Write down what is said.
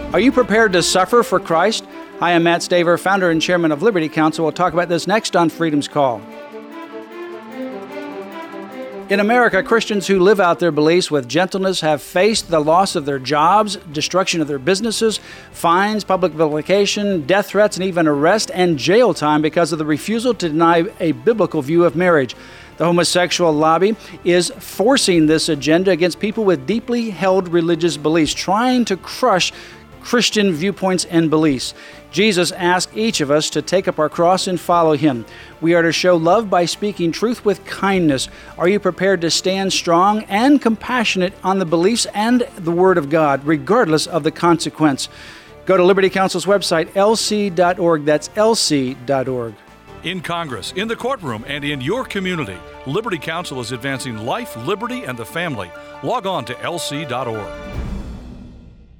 Are you prepared to suffer for Christ? Hi, I'm Matt Staver, founder and chairman of Liberty Counsel. We'll talk about this next on Freedom's Call. In America, Christians who live out their beliefs with gentleness have faced the loss of their jobs, destruction of their businesses, fines, public vilification, death threats, and even arrest and jail time because of the refusal to deny a biblical view of marriage. The homosexual lobby is forcing this agenda against people with deeply held religious beliefs, trying to crush Christian viewpoints and beliefs. Jesus asked each of us to take up our cross and follow Him. We are to show love by speaking truth with kindness. Are you prepared to stand strong and compassionate on the beliefs and the Word of God, regardless of the consequence? Go to Liberty Counsel's website, lc.org. That's lc.org. In Congress, in the courtroom, and in your community, Liberty Counsel is advancing life, liberty, and the family. Log on to lc.org.